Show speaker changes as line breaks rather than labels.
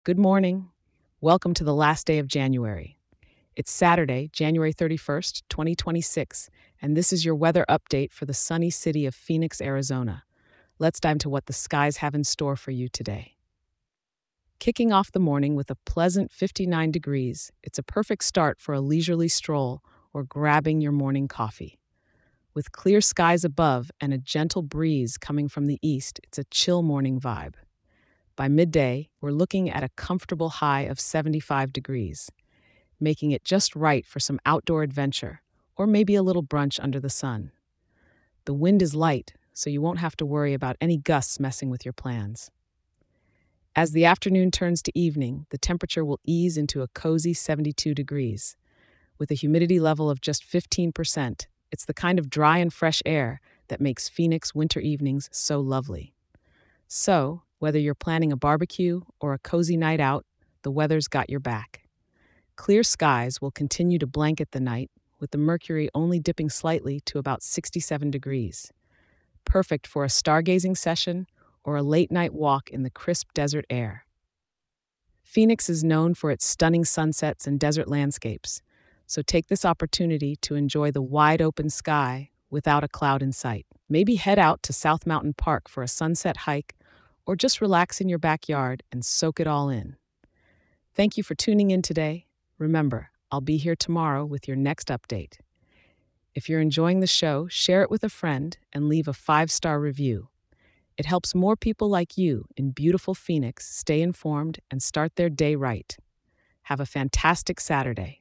Good morning. Welcome to the last day of January. It's Saturday, January 31st, 2026, and this is your weather update for the sunny city of Phoenix, Arizona. Let's dive into what the skies have in store for you today. Kicking off the morning with a pleasant 59 degrees, it's a perfect start for a leisurely stroll or grabbing your morning coffee. With clear skies above and a gentle breeze coming from the east, it's a chill morning vibe. By midday, we're looking at a comfortable high of 75 degrees, making it just right for some outdoor adventure or maybe a little brunch under the sun. The wind is light, so you won't have to worry about any gusts messing with your plans. As the afternoon turns to evening, the temperature will ease into a cozy 72 degrees. With a humidity level of just 15%, it's the kind of dry and fresh air that makes Phoenix winter evenings so lovely. So, whether you're planning a barbecue or a cozy night out, the weather's got your back. Clear skies will continue to blanket the night, with the mercury only dipping slightly to about 67 degrees. Perfect for a stargazing session or a late night walk in the crisp desert air. Phoenix is known for its stunning sunsets and desert landscapes, so take this opportunity to enjoy the wide open sky without a cloud in sight. Maybe head out to South Mountain Park for a sunset hike or just relax in your backyard and soak it all in. Thank you for tuning in today. Remember, I'll be here tomorrow with your next update. If you're enjoying the show, share it with a friend and leave a 5-star review. It helps more people like you in beautiful Phoenix stay informed and start their day right. Have a fantastic Saturday.